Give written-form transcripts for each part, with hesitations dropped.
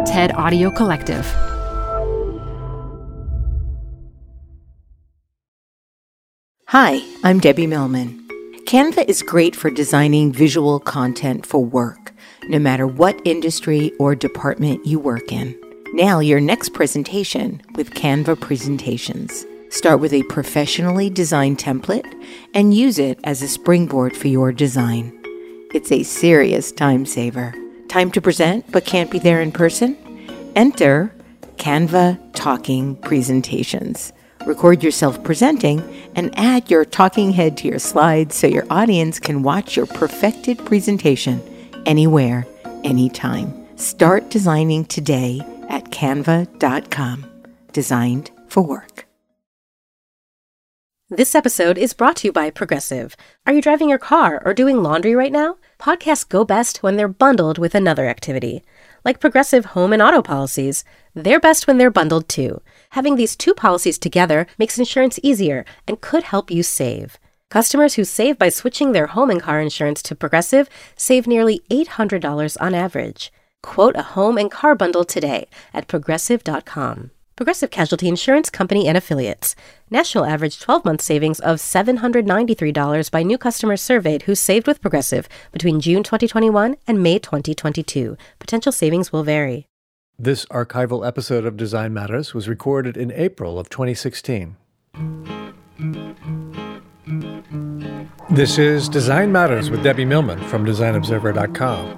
TED Audio Collective. Hi, I'm Debbie Millman. Canva is great for designing visual content for work, no matter what industry or department you work in. Nail your next presentation with Canva Presentations. Start with a professionally designed template and use it as a springboard for your design. It's a serious time saver. Time to present but can't be there in person? Enter Canva Talking Presentations. Record yourself presenting and add your talking head to your slides so your audience can watch your perfected presentation anywhere, anytime. Start designing today at canva.com. Designed for work. This episode is brought to you by Progressive. Are you driving your car or doing laundry right now? Podcasts go best when they're bundled with another activity. Like Progressive home and auto policies, they're best when they're bundled too. Having these two policies together makes insurance easier and could help you save. Customers who save by switching their home and car insurance to Progressive save nearly $800 on average. Quote a home and car bundle today at Progressive.com. Progressive Casualty Insurance Company and Affiliates. National average 12-month savings of $793 by new customers surveyed who saved with Progressive between June 2021 and May 2022. Potential savings will vary. This archival episode of Design Matters was recorded in April of 2016. This is Design Matters with Debbie Millman from DesignObserver.com.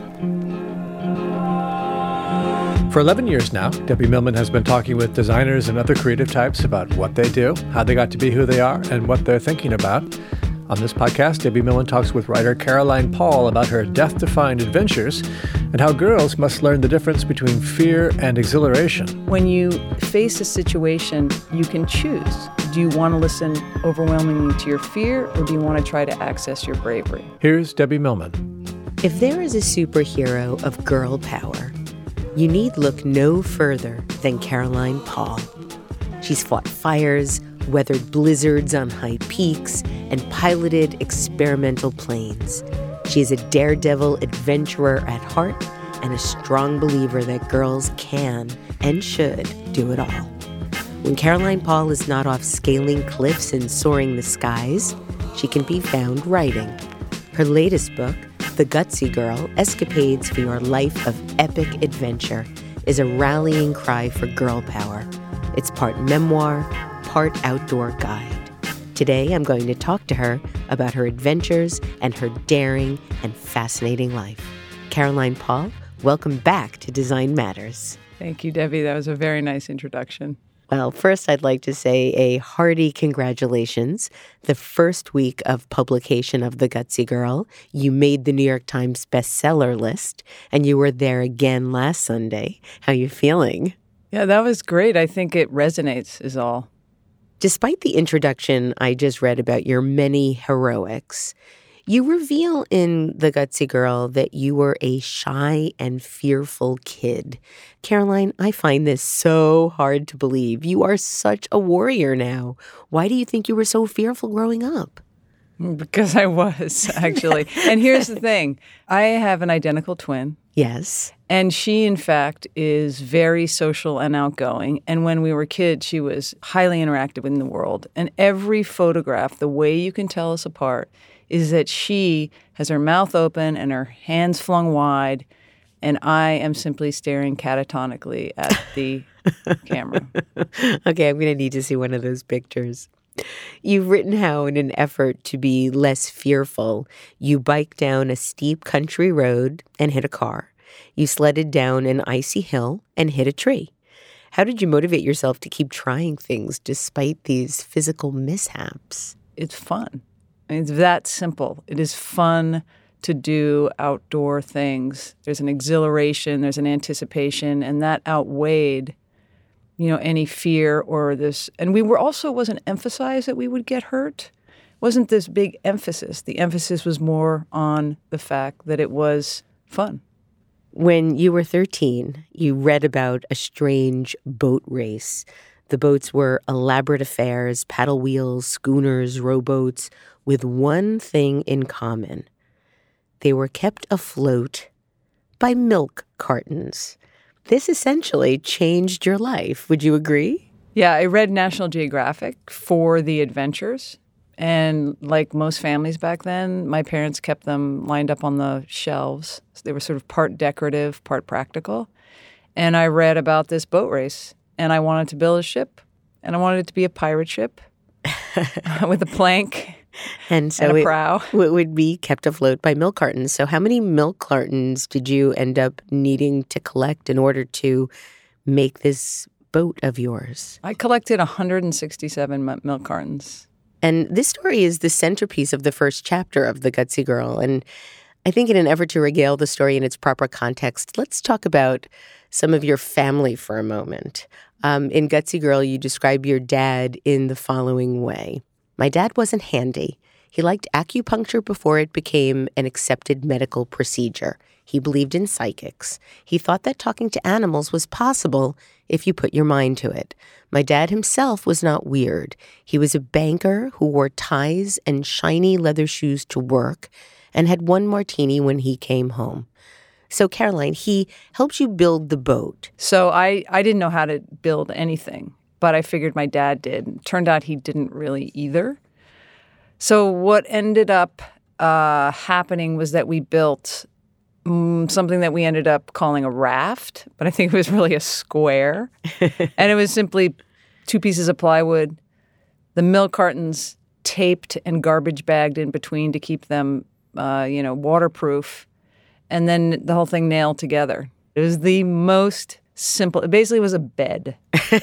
For 11 years now, Debbie Millman has been talking with designers and other creative types about what they do, how they got to be who they are, and what they're thinking about. On this podcast, Debbie Millman talks with writer Caroline Paul about her death-defying adventures and how girls must learn the difference between fear and exhilaration. When you face a situation, you can choose. Do you want to listen overwhelmingly to your fear, or do you want to try to access your bravery? Here's Debbie Millman. If there is a superhero of girl power, you need look no further than Caroline Paul. She's fought fires, weathered blizzards on high peaks, and piloted experimental planes. She is a daredevil adventurer at heart and a strong believer that girls can and should do it all. When Caroline Paul is not off scaling cliffs and soaring the skies, she can be found writing. Her latest book, The Gutsy Girl, Escapades for Your Life of Epic Adventure, is a rallying cry for girl power. It's part memoir, part outdoor guide. Today, I'm going to talk to her about her adventures and her daring and fascinating life. Caroline Paul, welcome back to Design Matters. Thank you, Debbie. That was a very nice introduction. Well, first, I'd like to say a hearty congratulations. The first week of publication of The Gutsy Girl, you made the New York Times bestseller list, and you were there again last Sunday. How are you feeling? Yeah, that was great. I think it resonates is all. Despite the introduction I just read about your many heroics, you reveal in The Gutsy Girl that you were a shy and fearful kid. Caroline, I find this so hard to believe. You are such a warrior now. Why do you think you were so fearful growing up? Because I was, actually. And here's the thing. I have an identical twin. Yes. And she, in fact, is very social and outgoing. And when we were kids, she was highly interactive in the world. And every photograph, the way you can tell us apart is that she has her mouth open and her hands flung wide, and I am simply staring catatonically at the camera. Okay, I'm going to need to see one of those pictures. You've written how, in an effort to be less fearful, you biked down a steep country road and hit a car. You sledded down an icy hill and hit a tree. How did you motivate yourself to keep trying things despite these physical mishaps? It's fun. I mean, it's that simple. It is fun to do outdoor things. There's an exhilaration, there's an anticipation, and that outweighed, any fear or this. And wasn't emphasized that we would get hurt. Wasn't this big emphasis. The emphasis was more on the fact that it was fun. When you were 13, you read about a strange boat race. The boats were elaborate affairs, paddle wheels, schooners, rowboats, with one thing in common. They were kept afloat by milk cartons. this essentially changed your life. Would you agree? Yeah, I read National Geographic for the adventures. And like most families back then, my parents kept them lined up on the shelves. So they were sort of part decorative, part practical. And I read about this boat race, and I wanted to build a ship, and I wanted it to be a pirate ship with a plank and a prow. It would be kept afloat by milk cartons. So how many milk cartons did you end up needing to collect in order to make this boat of yours? I collected 167 milk cartons. And this story is the centerpiece of the first chapter of The Gutsy Girl. And I think in an effort to regale the story in its proper context, let's talk about some of your family for a moment. In Gutsy Girl, you describe your dad in the following way. My dad wasn't handy. He liked acupuncture before it became an accepted medical procedure. He believed in psychics. He thought that talking to animals was possible if you put your mind to it. My dad himself was not weird. He was a banker who wore ties and shiny leather shoes to work and had one martini when he came home. So, Caroline, he helped you build the boat. So I didn't know how to build anything, but I figured my dad did. It turned out he didn't really either. So what ended up happening was that we built something that we ended up calling a raft, but I think it was really a square. And it was simply 2 pieces of plywood, the milk cartons taped and garbage bagged in between to keep them, waterproof, and then the whole thing nailed together. It was the most simple. It basically was a bed.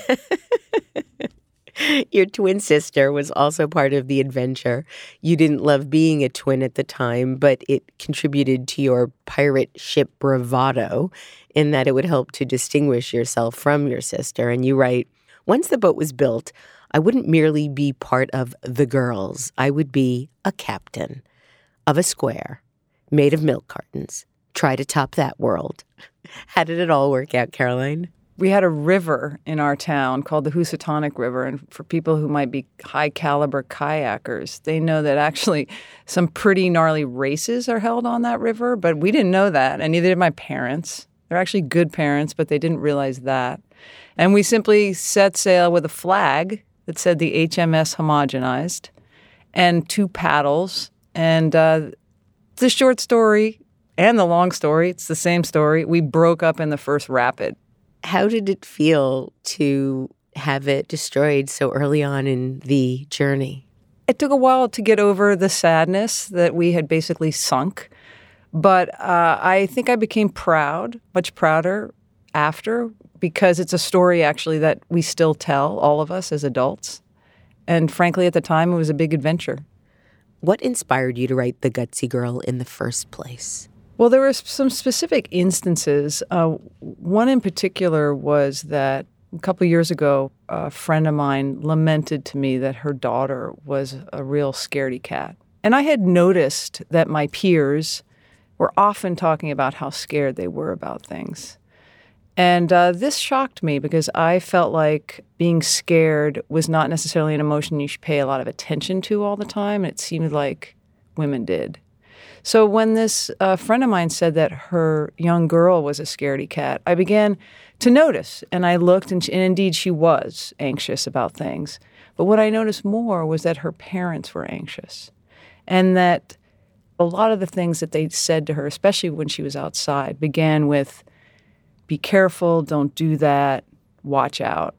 Your twin sister was also part of the adventure. You didn't love being a twin at the time, but it contributed to your pirate ship bravado in that it would help to distinguish yourself from your sister. And you write, once the boat was built, I wouldn't merely be part of the girls. I would be a captain of a square made of milk cartons. Try to top that world. How did it all work out, Caroline? We had a river in our town called the Housatonic River. And for people who might be high-caliber kayakers, they know that actually some pretty gnarly races are held on that river. But we didn't know that, and neither did my parents. They're actually good parents, but they didn't realize that. And we simply set sail with a flag that said the HMS Homogenized and 2 paddles. And the short story and the long story, it's the same story. We broke up in the first rapid. How did it feel to have it destroyed so early on in the journey? It took a while to get over the sadness that we had basically sunk. But I think I became proud, much prouder after, because it's a story actually that we still tell, all of us as adults. And frankly, at the time, it was a big adventure. What inspired you to write The Gutsy Girl in the first place? Well, there were some specific instances. One in particular was that a couple of years ago, a friend of mine lamented to me that her daughter was a real scaredy cat. And I had noticed that my peers were often talking about how scared they were about things. And this shocked me because I felt like being scared was not necessarily an emotion you should pay a lot of attention to all the time. And it seemed like women did. So when this friend of mine said that her young girl was a scaredy cat, I began to notice. And I looked, and indeed she was anxious about things. But what I noticed more was that her parents were anxious. And that a lot of the things that they said to her, especially when she was outside, began with, be careful, don't do that, watch out.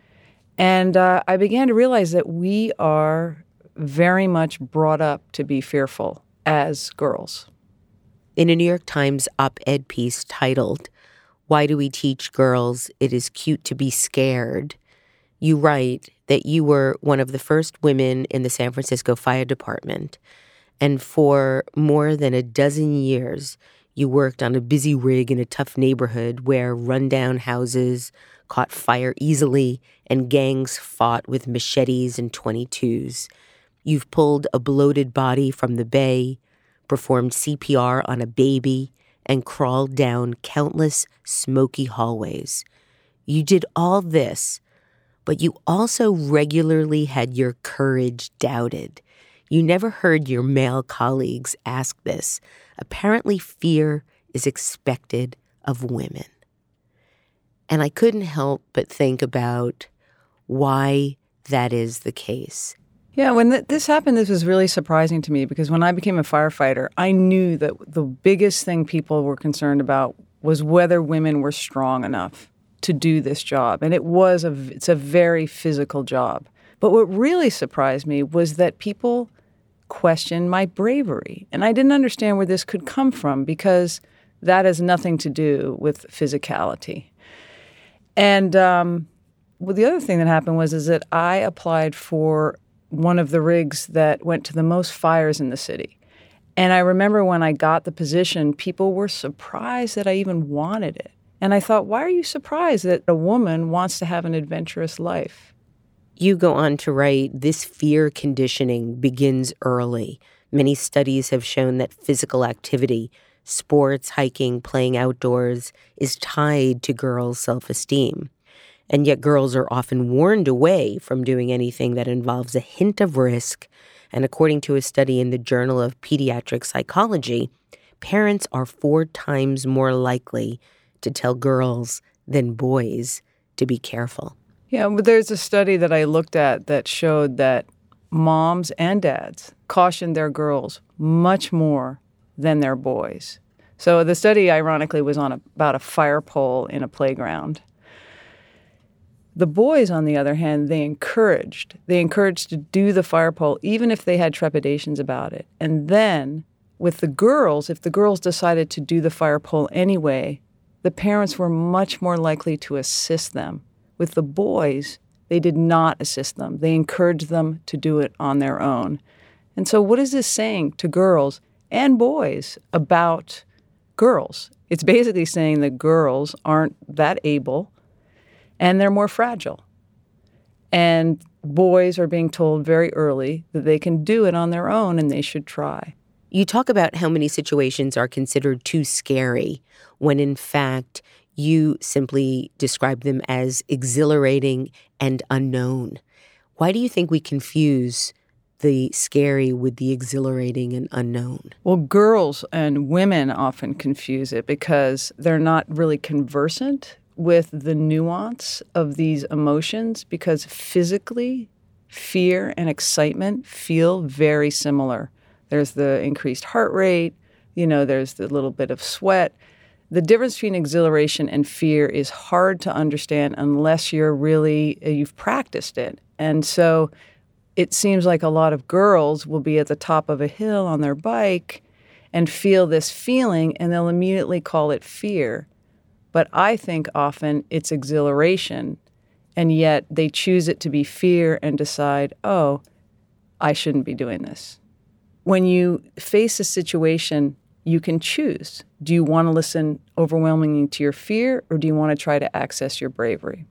And I began to realize that we are very much brought up to be fearful as girls. In a New York Times op-ed piece titled, Why Do We Teach Girls It Is Cute to Be Scared?, you write that you were one of the first women in the San Francisco Fire Department, and for more than a dozen years, you worked on a busy rig in a tough neighborhood where rundown houses caught fire easily and gangs fought with machetes and .22s. You've pulled a bloated body from the bay, performed CPR on a baby, and crawled down countless smoky hallways. You did all this, but you also regularly had your courage doubted. You never heard your male colleagues ask this. Apparently, fear is expected of women. And I couldn't help but think about why that is the case. Yeah, when this happened, this was really surprising to me because when I became a firefighter, I knew that the biggest thing people were concerned about was whether women were strong enough to do this job. And it's a very physical job. But what really surprised me was that people questioned my bravery. And I didn't understand where this could come from because that has nothing to do with physicality. And well, the other thing that happened is that I applied for one of the rigs that went to the most fires in the city. And I remember when I got the position, people were surprised that I even wanted it. And I thought, why are you surprised that a woman wants to have an adventurous life? You go on to write, this fear conditioning begins early. Many studies have shown that physical activity, sports, hiking, playing outdoors, is tied to girls' self-esteem. And yet girls are often warned away from doing anything that involves a hint of risk. And according to a study in the Journal of Pediatric Psychology, parents are 4 times more likely to tell girls than boys to be careful. Yeah, but there's a study that I looked at that showed that moms and dads cautioned their girls much more than their boys. So the study, ironically, was on about a fire pole in a playground. The boys, on the other hand, they encouraged to do the fire pole, even if they had trepidations about it. And then with the girls, if the girls decided to do the fire pole anyway, the parents were much more likely to assist them. With the boys, they did not assist them. They encouraged them to do it on their own. And so what is this saying to girls and boys about girls? It's basically saying that girls aren't that able and they're more fragile. And boys are being told very early that they can do it on their own and they should try. You talk about how many situations are considered too scary when in fact you simply describe them as exhilarating and unknown. Why do you think we confuse the scary with the exhilarating and unknown? Well, girls and women often confuse it because they're not really conversant with the nuance of these emotions because physically, fear and excitement feel very similar. There's the increased heart rate, there's the little bit of sweat. The difference between exhilaration and fear is hard to understand unless you've practiced it. And so it seems like a lot of girls will be at the top of a hill on their bike and feel this feeling, and they'll immediately call it fear. But I think often it's exhilaration, and yet they choose it to be fear and decide, oh, I shouldn't be doing this. When you face a situation, you can choose. Do you want to listen overwhelmingly to your fear, or do you want to try to access your bravery?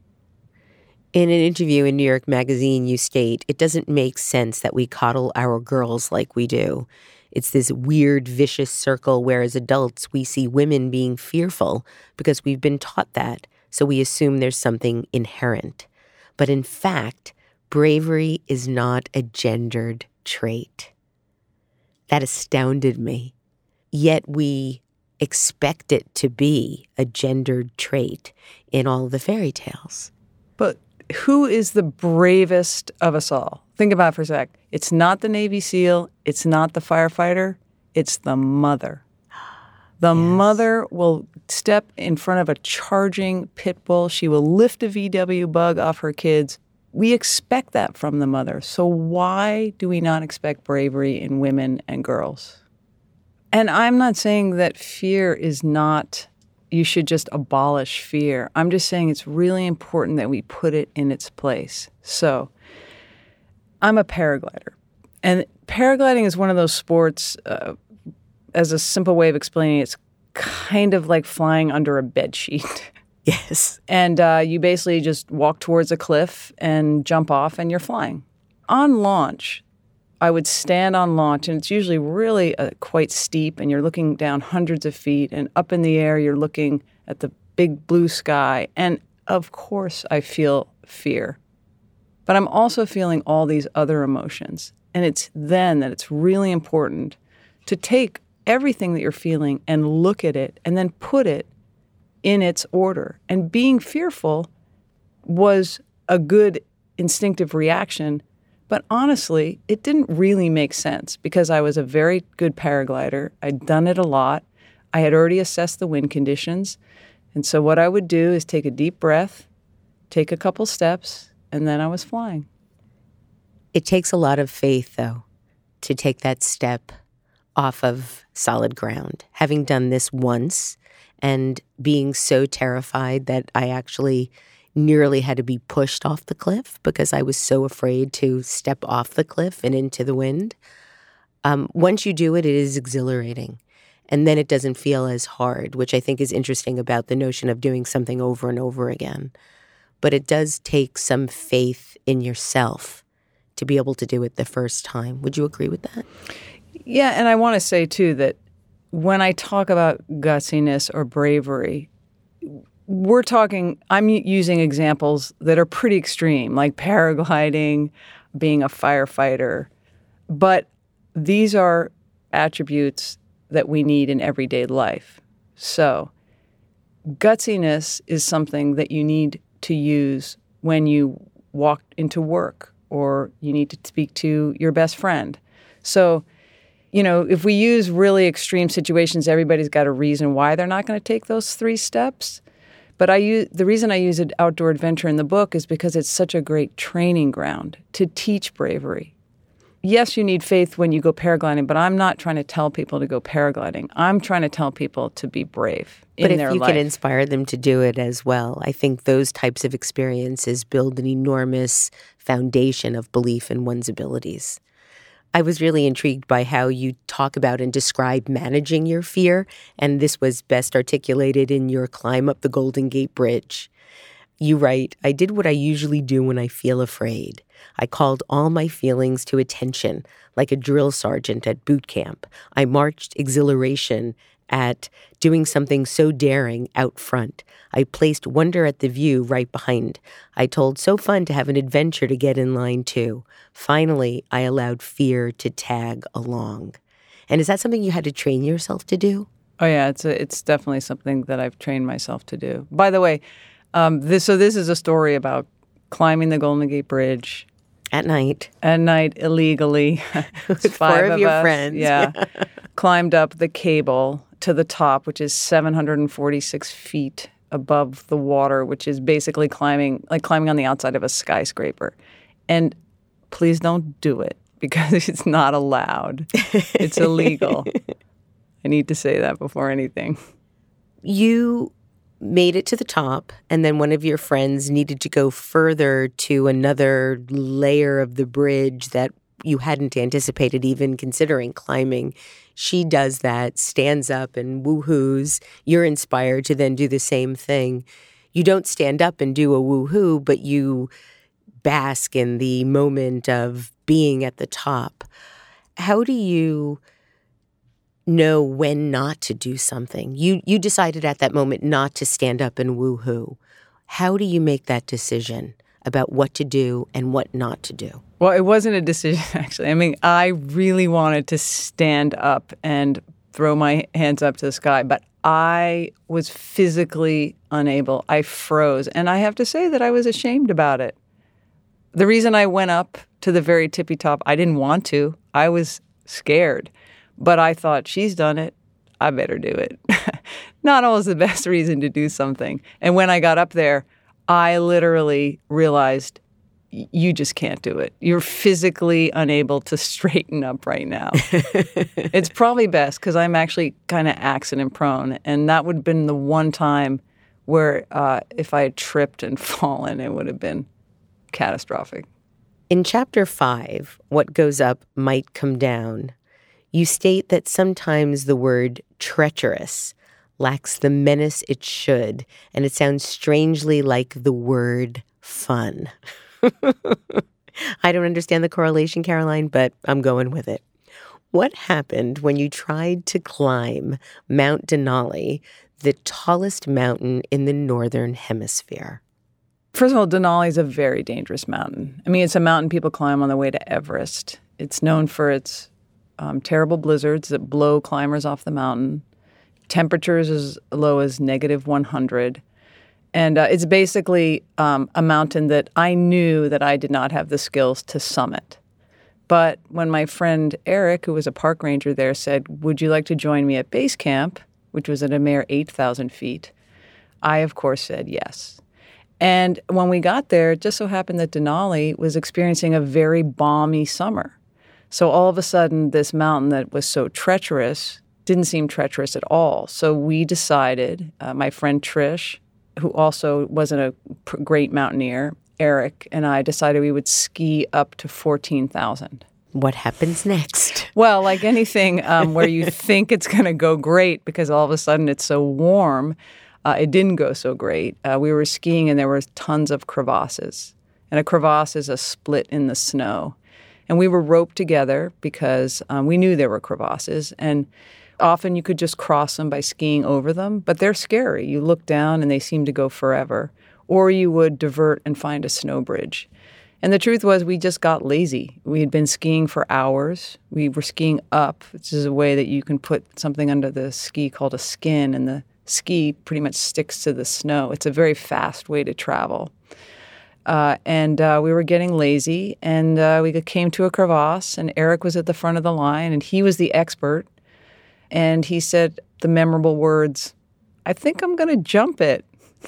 In an interview in New York Magazine, you state, it doesn't make sense that we coddle our girls like we do. It's this weird, vicious circle where as adults we see women being fearful because we've been taught that, so we assume there's something inherent. But in fact, bravery is not a gendered trait. That astounded me. Yet we expect it to be a gendered trait in all the fairy tales. But who is the bravest of us all? Think about it for a sec. It's not the Navy SEAL. It's not the firefighter. It's the mother. The mother will step in front of a charging pit bull. She will lift a VW bug off her kids. We expect that from the mother. So why do we not expect bravery in women and girls? And I'm not saying that fear is not, you should just abolish fear. I'm just saying it's really important that we put it in its place. So I'm a paraglider. And paragliding is one of those sports, as a simple way of explaining it, it's kind of like flying under a bedsheet. Yes. And you basically just walk towards a cliff and jump off and you're flying. On launch, I would stand on launch, and it's usually really quite steep, and you're looking down hundreds of feet, and up in the air, you're looking at the big blue sky. And of course, I feel fear. But I'm also feeling all these other emotions. And it's then that it's really important to take everything that you're feeling and look at it and then put it in its order. And being fearful was a good instinctive reaction. But honestly, it didn't really make sense because I was a very good paraglider. I'd done it a lot. I had already assessed the wind conditions. And so what I would do is take a deep breath, take a couple steps, and then I was flying. It takes a lot of faith, though, to take that step off of solid ground. Having done this once and being so terrified that I actually nearly had to be pushed off the cliff because I was so afraid to step off the cliff and into the wind. Once you do it, it is exhilarating. And then it doesn't feel as hard, which I think is interesting about the notion of doing something over and over again. But it does take some faith in yourself to be able to do it the first time. Would you agree with that? Yeah, and I want to say, too, that when I talk about gutsiness or bravery, I'm using examples that are pretty extreme, like paragliding, being a firefighter. But these are attributes that we need in everyday life. So gutsiness is something that you need to use when you walk into work or you need to speak to your best friend. So, if we use really extreme situations, everybody's got a reason why they're not going to take those 3 steps. But the reason I use an outdoor adventure in the book is because it's such a great training ground to teach bravery. Yes, you need faith when you go paragliding, but I'm not trying to tell people to go paragliding. I'm trying to tell people to be brave in their life. But if you can inspire them to do it as well, I think those types of experiences build an enormous foundation of belief in one's abilities. I was really intrigued by how you talk about and describe managing your fear, and this was best articulated in your climb up the Golden Gate Bridge. You write, "I did what I usually do when I feel afraid. I called all my feelings to attention, like a drill sergeant at boot camp. I marched exhilaration at doing something so daring out front. I placed wonder at the view right behind. I told so fun to have an adventure to get in line too. Finally, I allowed fear to tag along." And is that something you had to train yourself to do? Oh, yeah, it's definitely something that I've trained myself to do. By the way, this is a story about climbing the Golden Gate Bridge. At night. At night, illegally. With 4 of your friends. Yeah. Climbed up the cable to the top, which is 746 feet above the water, which is basically climbing on the outside of a skyscraper. And please don't do it because it's not allowed. It's illegal. I need to say that before anything. You made it to the top, and then one of your friends needed to go further to another layer of the bridge that you hadn't anticipated even considering climbing. She does that, stands up and woohoos. You're inspired to then do the same thing. You don't stand up and do a woohoo, but you bask in the moment of being at the top. How do you know when not to do something? You decided at that moment not to stand up and woohoo. How do you make that decision about what to do and what not to do? Well, it wasn't a decision, actually. I mean, I really wanted to stand up and throw my hands up to the sky, but I was physically unable. I froze, and I have to say that I was ashamed about it. The reason I went up to the very tippy top, I didn't want to. I was scared. But I thought, she's done it. I better do it. Not always the best reason to do something. And when I got up there, I literally realized, you just can't do it. You're physically unable to straighten up right now. It's probably best because I'm actually kind of accident prone. And that would have been the one time where if I had tripped and fallen, it would have been catastrophic. In Chapter 5, What Goes Up Might Come Down, you state that sometimes the word treacherous lacks the menace it should, and it sounds strangely like the word fun. I don't understand the correlation, Caroline, but I'm going with it. What happened when you tried to climb Mount Denali, the tallest mountain in the Northern Hemisphere? First of all, Denali is a very dangerous mountain. I mean, it's a mountain people climb on their way to Everest. It's known for its terrible blizzards that blow climbers off the mountain. temperatures as low as -100. And it's basically a mountain that I knew that I did not have the skills to summit. But when my friend Eric, who was a park ranger there, said, "Would you like to join me at base camp?" which was at a mere 8,000 feet, I, of course, said yes. And when we got there, it just so happened that Denali was experiencing a very balmy summer. So all of a sudden, this mountain that was so treacherous didn't seem treacherous at all. So we decided, my friend Trish, who also wasn't a great mountaineer, Eric, and I decided we would ski up to 14,000. What happens next? Well, like anything where you think it's going to go great because all of a sudden it's so warm, it didn't go so great. We were skiing and there were tons of crevasses. And a crevasse is a split in the snow. And we were roped together because we knew there were crevasses. And often you could just cross them by skiing over them, but they're scary. You look down and they seem to go forever. Or you would divert and find a snow bridge. And the truth was we just got lazy. We had been skiing for hours. We were skiing up, which is a way that you can put something under the ski called a skin, and the ski pretty much sticks to the snow. It's a very fast way to travel. And we were getting lazy, and we came to a crevasse, and Eric was at the front of the line, and he was the expert. And he said the memorable words, "I think I'm going to jump it."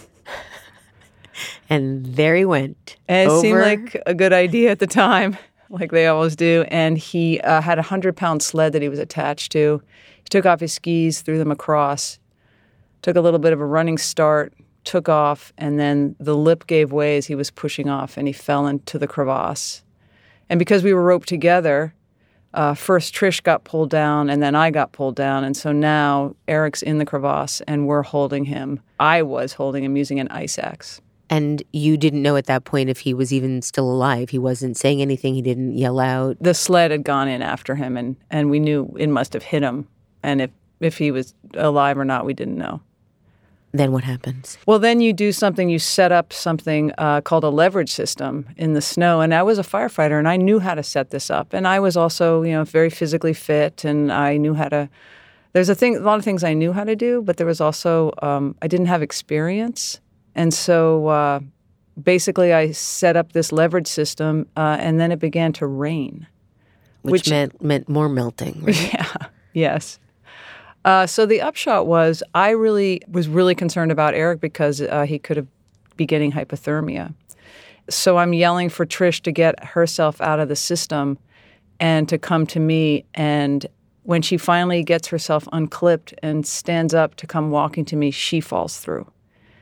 And there he went. And it seemed like a good idea at the time, like they always do. And he had a 100-pound sled that he was attached to. He took off his skis, threw them across, took a little bit of a running start, took off, and then the lip gave way as he was pushing off, and he fell into the crevasse. And because we were roped together, first Trish got pulled down, and then I got pulled down. And so now Eric's in the crevasse, and we're holding him. I was holding him using an ice axe. And you didn't know at that point if he was even still alive. He wasn't saying anything. He didn't yell out. The sled had gone in after him, and we knew it must have hit him. And if he was alive or not, we didn't know. Then what happens? Well, then you do something. You set up something called a leverage system in the snow. And I was a firefighter, and I knew how to set this up. And I was also, very physically fit, and I knew how to. There's a lot of things I knew how to do, but there was also I didn't have experience. And so basically I set up this leverage system, and then it began to rain. Which meant more melting, right? Yeah, yes. So the upshot was I was really concerned about Eric because he could be getting hypothermia. So I'm yelling for Trish to get herself out of the system and to come to me. And when she finally gets herself unclipped and stands up to come walking to me, she falls through.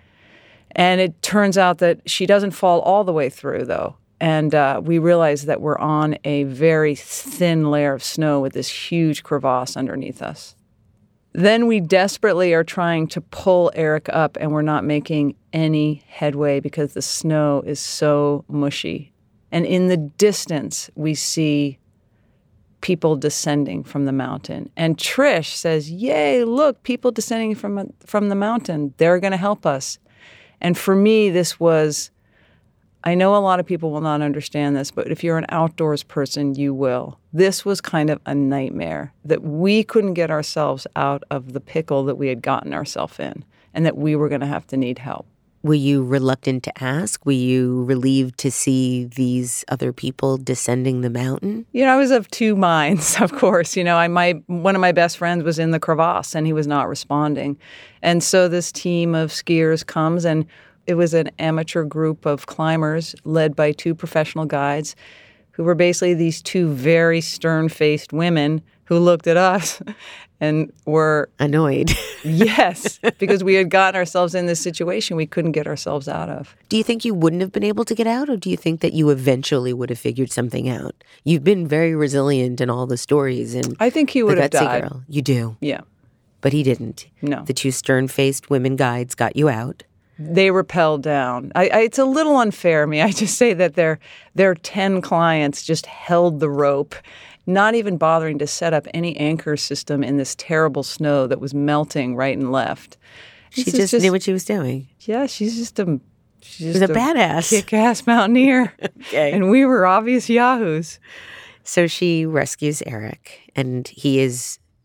And it turns out that she doesn't fall all the way through, though. And we realize that we're on a very thin layer of snow with this huge crevasse underneath us. Then we desperately are trying to pull Eric up, and we're not making any headway because the snow is so mushy. And in the distance, we see people descending from the mountain. And Trish says, "Yay, look, people descending from the mountain. They're going to help us." And for me, this was, I know a lot of people will not understand this, but if you're an outdoors person, you will. This was kind of a nightmare that we couldn't get ourselves out of the pickle that we had gotten ourselves in, and that we were going to have to need help. Were you reluctant to ask? Were you relieved to see these other people descending the mountain? I was of two minds, of course. One of my best friends was in the crevasse, and he was not responding. And so this team of skiers comes, and it was an amateur group of climbers led by two professional guides who were basically these two very stern-faced women who looked at us and were annoyed. Yes, because we had gotten ourselves in this situation we couldn't get ourselves out of. Do you think you wouldn't have been able to get out, or do you think that you eventually would have figured something out? You've been very resilient in all the stories. And I think he would have died. Girl. You do? Yeah. But he didn't. No. The two stern-faced women guides got you out. They rappelled down. It's a little unfair. I just say that their 10 clients just held the rope, not even bothering to set up any anchor system in this terrible snow that was melting right and left. She just knew what she was doing. Yeah, she's just a badass. Kick-ass mountaineer. Okay. And we were obvious yahoos. So she rescues Eric, and he is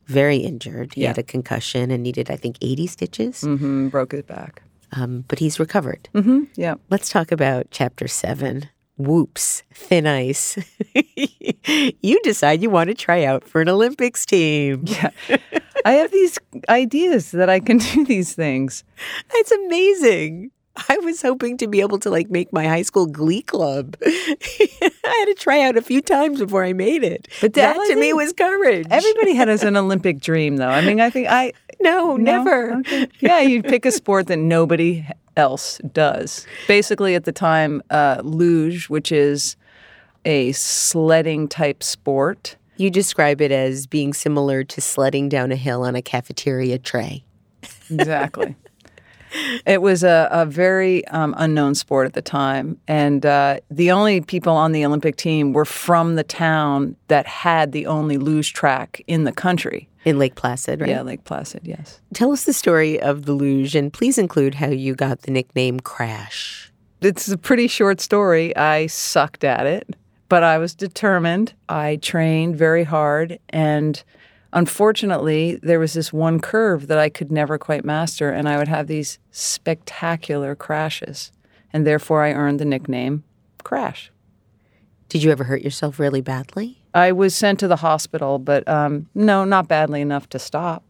very injured. He Yeah. had a concussion and needed, I think, 80 stitches. Broke his back. But he's recovered. Yeah. Let's talk about Chapter 7. Whoops, thin ice. You decide you want to try out for an Olympics team. Yeah. I have these ideas that I can do these things. It's amazing. I was hoping to be able to make my high school glee club. I had to try out a few times before I made it. But that to me was courage. Everybody had an Olympic dream, though. I mean, No, never. Okay. Yeah, you'd pick a sport that nobody else does. Basically, at the time, luge, which is a sledding type sport. You describe it as being similar to sledding down a hill on a cafeteria tray. Exactly. It was a very unknown sport at the time. And the only people on the Olympic team were from the town that had the only luge track in the country. In Lake Placid, right? Yeah, Lake Placid, yes. Tell us the story of the luge, and please include how you got the nickname Crash. It's a pretty short story. I sucked at it, but I was determined. I trained very hard, and unfortunately, there was this one curve that I could never quite master, and I would have these spectacular crashes, and therefore I earned the nickname Crash. Did you ever hurt yourself really badly? I was sent to the hospital, but no, not badly enough to stop.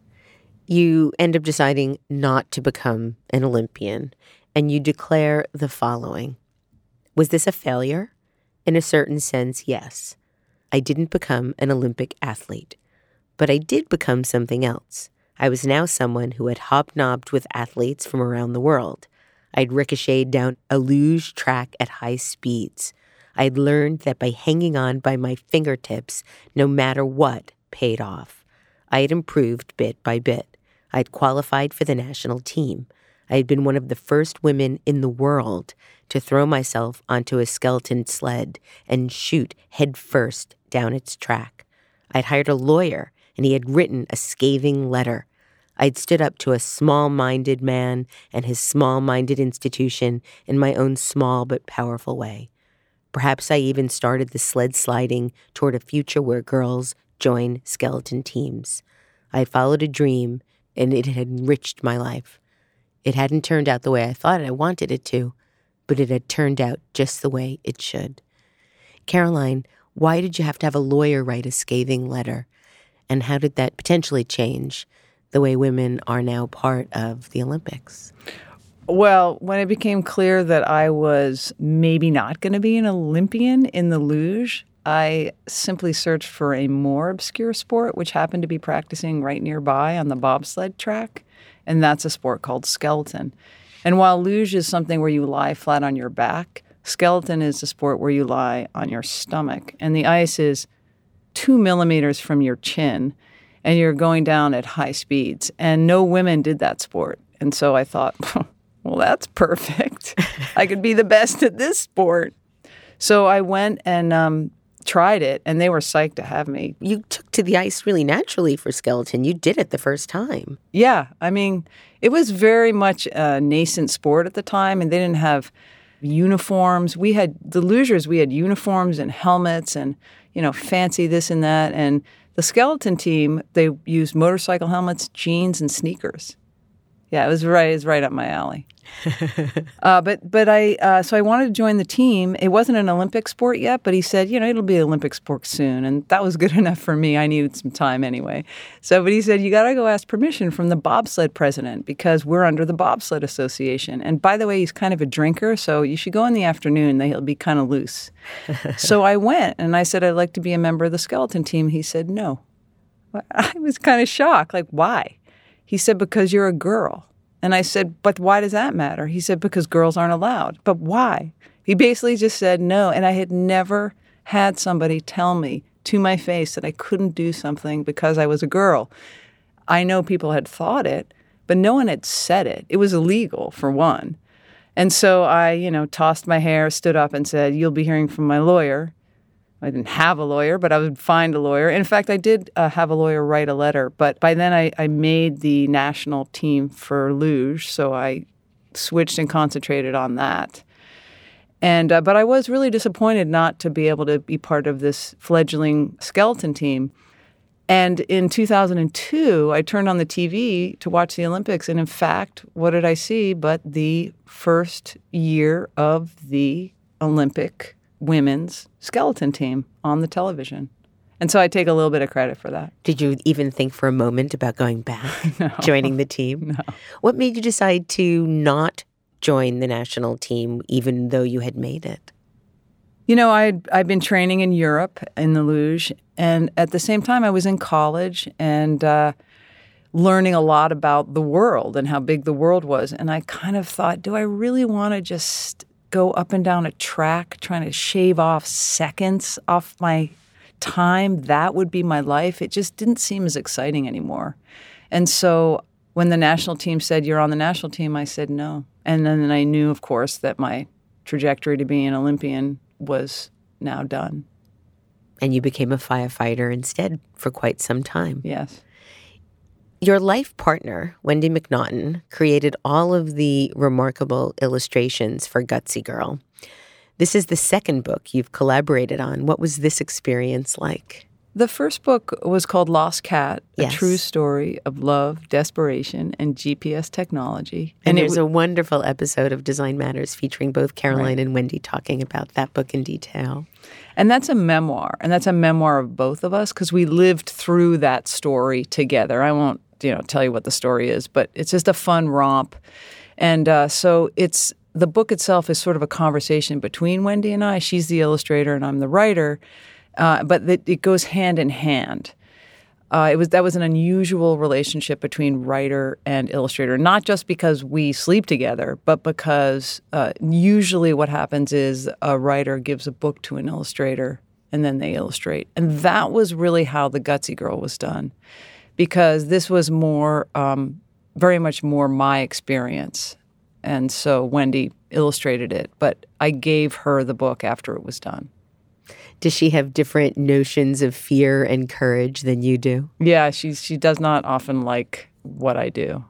You end up deciding not to become an Olympian, and you declare the following. Was this a failure? In a certain sense, yes. I didn't become an Olympic athlete, but I did become something else. I was now someone who had hobnobbed with athletes from around the world. I'd ricocheted down a luge track at high speeds. I'd learned that by hanging on by my fingertips, no matter what, paid off. I had improved bit by bit. I'd qualified for the national team. I had been one of the first women in the world to throw myself onto a skeleton sled and shoot head first down its track. I'd hired a lawyer, and he had written a scathing letter. I'd stood up to a small-minded man and his small-minded institution in my own small but powerful way. Perhaps I even started the sled sliding toward a future where girls join skeleton teams. I had followed a dream, and it had enriched my life. It hadn't turned out the way I thought I wanted it to, but it had turned out just the way it should. Caroline, why did you have to have a lawyer write a scathing letter? And how did that potentially change the way women are now part of the Olympics? Well, when it became clear that I was maybe not going to be an Olympian in the luge, I simply searched for a more obscure sport, which happened to be practicing right nearby on the bobsled track, and that's a sport called skeleton. And while luge is something where you lie flat on your back, skeleton is a sport where you lie on your stomach, and the ice is 2 millimeters from your chin, and you're going down at high speeds, and no women did that sport. And so I thought, well, that's perfect. I could be the best at this sport. So I went and tried it, and they were psyched to have me. You took to the ice really naturally for skeleton. You did it the first time. Yeah. I mean, it was very much a nascent sport at the time, and they didn't have uniforms. We had uniforms and helmets and, fancy this and that. And the skeleton team, they used motorcycle helmets, jeans, and sneakers. Yeah, it was right up my alley. But I wanted to join the team. It wasn't an Olympic sport yet, but he said, it'll be an Olympic sport soon. And that was good enough for me. I needed some time anyway. But he said, you got to go ask permission from the bobsled president because we're under the Bobsled Association. And by the way, he's kind of a drinker, so you should go in the afternoon. He'll be kind of loose. So I went and I said, I'd like to be a member of the skeleton team. He said, no. I was kind of shocked. Like, why? He said, because you're a girl. And I said, but why does that matter? He said, because girls aren't allowed. But why? He basically just said no. And I had never had somebody tell me to my face that I couldn't do something because I was a girl. I know people had thought it, but no one had said it. It was illegal, for one. And so I, tossed my hair, stood up and said, you'll be hearing from my lawyer. I didn't have a lawyer, but I would find a lawyer. In fact, I did have a lawyer write a letter. But by then, I made the national team for luge, so I switched and concentrated on that. And but I was really disappointed not to be able to be part of this fledgling skeleton team. And in 2002, I turned on the TV to watch the Olympics. And in fact, what did I see but the first year of the Olympic women's skeleton team on the television? And so I take a little bit of credit for that. Did you even think for a moment about going back, No. joining the team? No. What made you decide to not join the national team, even though you had made it? You know, I'd been training in Europe in the luge, and at the same time I was in college and learning a lot about the world and how big the world was. And I kind of thought, do I really want to just go up and down a track trying to shave off seconds off my time? That would be my life. It just didn't seem as exciting anymore. And so when the national team said, you're on the national team, I said no. And then I knew, of course, that my trajectory to being an Olympian was now done. And you became a firefighter instead for quite some time. Yes. Your life partner, Wendy MacNaughton, created all of the remarkable illustrations for Gutsy Girl. This is the second book you've collaborated on. What was this experience like? The first book was called Lost Cat, a Yes. true story of love, desperation, and GPS technology. And there's a wonderful episode of Design Matters featuring both Caroline and Wendy talking about that book in detail. And that's a memoir, and that's a memoir of both of us because we lived through that story together. I won't, tell you what the story is, but it's just a fun romp. And so the book itself is sort of a conversation between Wendy and I. She's the illustrator and I'm the writer, but it goes hand in hand. That was an unusual relationship between writer and illustrator, not just because we sleep together, but because usually what happens is a writer gives a book to an illustrator and then they illustrate. And that was really how The Gutsy Girl was done, because this was very much more my experience. And so Wendy illustrated it, but I gave her the book after it was done. Does she have different notions of fear and courage than you do? Yeah, she does not often like what I do.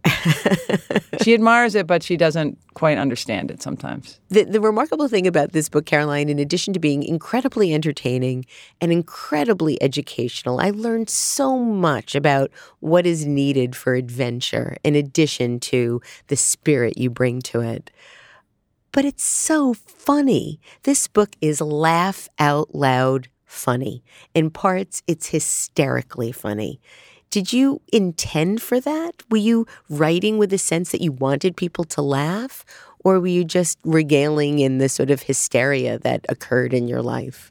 She admires it, but she doesn't quite understand it sometimes. The remarkable thing about this book, Caroline, in addition to being incredibly entertaining and incredibly educational, I learned so much about what is needed for adventure in addition to the spirit you bring to it. But it's so funny. This book is laugh out loud funny. In parts, it's hysterically funny. Did you intend for that? Were you writing with a sense that you wanted people to laugh? Or were you just regaling in the sort of hysteria that occurred in your life?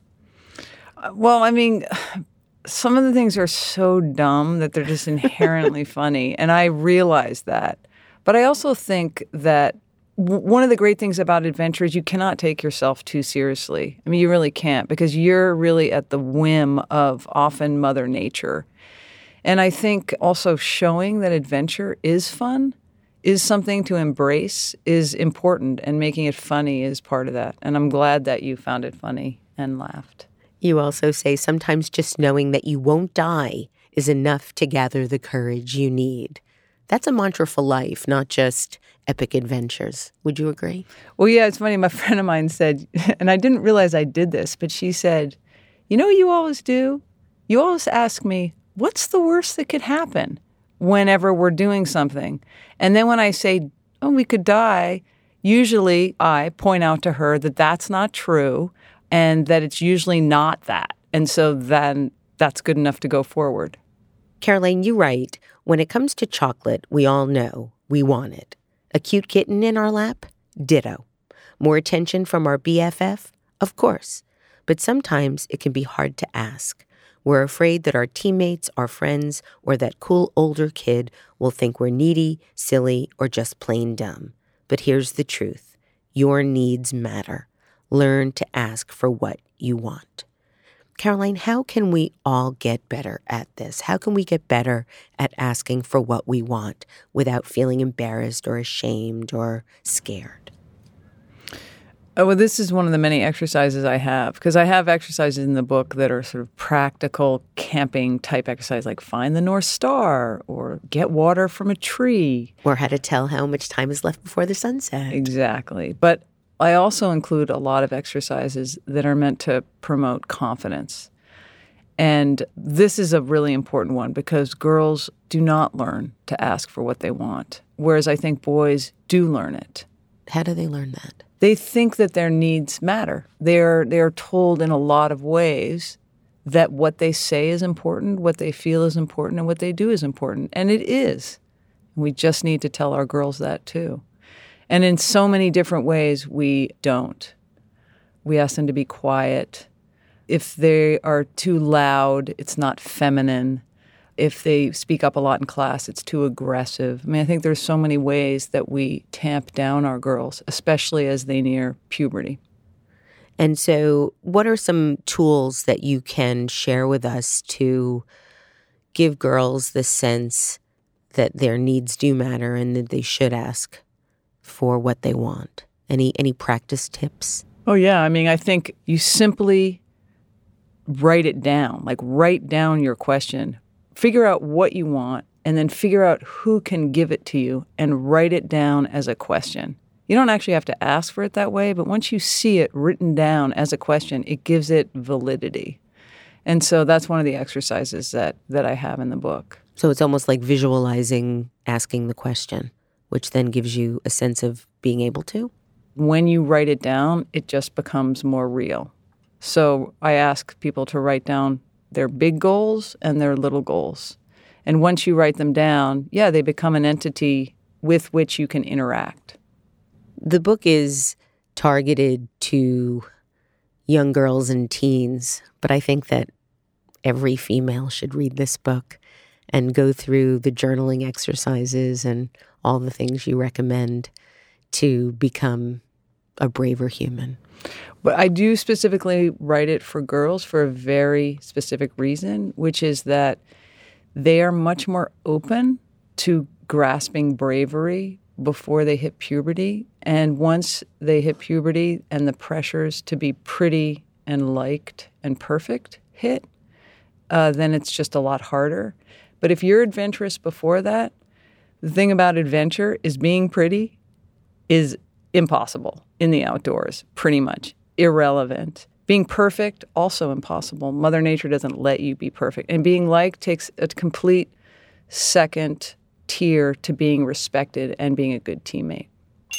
Well, I mean, some of the things are so dumb that they're just inherently funny. And I realize that. But I also think that one of the great things about adventure is you cannot take yourself too seriously. I mean, you really can't, because you're really at the whim of often Mother Nature. And I think also showing that adventure is fun, is something to embrace, is important, and making it funny is part of that. And I'm glad that you found it funny and laughed. You also say sometimes just knowing that you won't die is enough to gather the courage you need. That's a mantra for life, not just epic adventures. Would you agree? Well, yeah, it's funny. My friend of mine said, and I didn't realize I did this, but she said, you know what you always do? You always ask me, what's the worst that could happen whenever we're doing something? And then when I say, oh, we could die, usually I point out to her that that's not true and that it's usually not that. And so then that's good enough to go forward. Caroline, you write, when it comes to chocolate, we all know we want it. A cute kitten in our lap? Ditto. More attention from our BFF? Of course. But sometimes it can be hard to ask. We're afraid that our teammates, our friends, or that cool older kid will think we're needy, silly, or just plain dumb. But here's the truth. Your needs matter. Learn to ask for what you want. Caroline, how can we all get better at this? How can we get better at asking for what we want without feeling embarrassed or ashamed or scared? Oh, well, this is one of the many exercises I have, because I have exercises in the book that are sort of practical camping type exercise, like find the North Star or get water from a tree. Or how to tell how much time is left before the sunset. Exactly. But I also include a lot of exercises that are meant to promote confidence. And this is a really important one because girls do not learn to ask for what they want, whereas I think boys do learn it. How do they learn that? They think that their needs matter. They're told in a lot of ways that what they say is important, what they feel is important, and what they do is important. And it is. We just need to tell our girls that too. And in so many different ways, we don't. We ask them to be quiet. If they are too loud, it's not feminine. If they speak up a lot in class, it's too aggressive. I mean, I think there's so many ways that we tamp down our girls, especially as they near puberty. And so what are some tools that you can share with us to give girls the sense that their needs do matter and that they should ask for what they want? Any practice tips? Oh, yeah. I mean, I think you simply write it down, like write down your question, figure out what you want, and then figure out who can give it to you and write it down as a question. You don't actually have to ask for it that way, but once you see it written down as a question, it gives it validity. And so that's one of the exercises that I have in the book. So it's almost like visualizing asking the question, which then gives you a sense of being able to? When you write it down, it just becomes more real. So I ask people to write down their big goals and their little goals. And once you write them down, they become an entity with which you can interact. The book is targeted to young girls and teens, but I think that every female should read this book and go through the journaling exercises and all the things you recommend to become a braver human. But I do specifically write it for girls for a very specific reason, which is that they are much more open to grasping bravery before they hit puberty. And once they hit puberty and the pressures to be pretty and liked and perfect hit, then it's just a lot harder. But if you're adventurous before that, the thing about adventure is being pretty is impossible in the outdoors, pretty much. Irrelevant. Being perfect, also impossible. Mother Nature doesn't let you be perfect. And being liked takes a complete second tier to being respected and being a good teammate.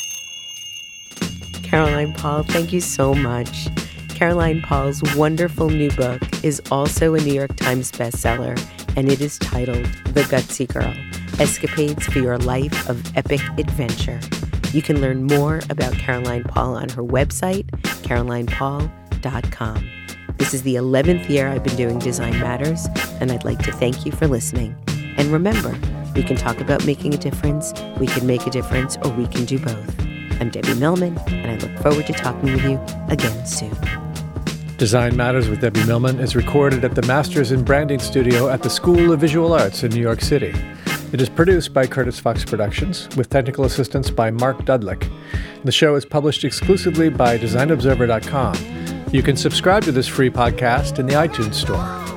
Caroline Paul, thank you so much. Caroline Paul's wonderful new book is also a New York Times bestseller, and it is titled The Gutsy Girl, Escapades for Your Life of Epic Adventure. You can learn more about Caroline Paul on her website, carolinepaul.com. This is the 11th year I've been doing Design Matters, and I'd like to thank you for listening. And remember, we can talk about making a difference, we can make a difference, or we can do both. I'm Debbie Millman, and I look forward to talking with you again soon. Design Matters with Debbie Millman is recorded at the Masters in Branding Studio at the School of Visual Arts in New York City. It is produced by Curtis Fox Productions, with technical assistance by Mark Dudlick. The show is published exclusively by DesignObserver.com. You can subscribe to this free podcast in the iTunes Store.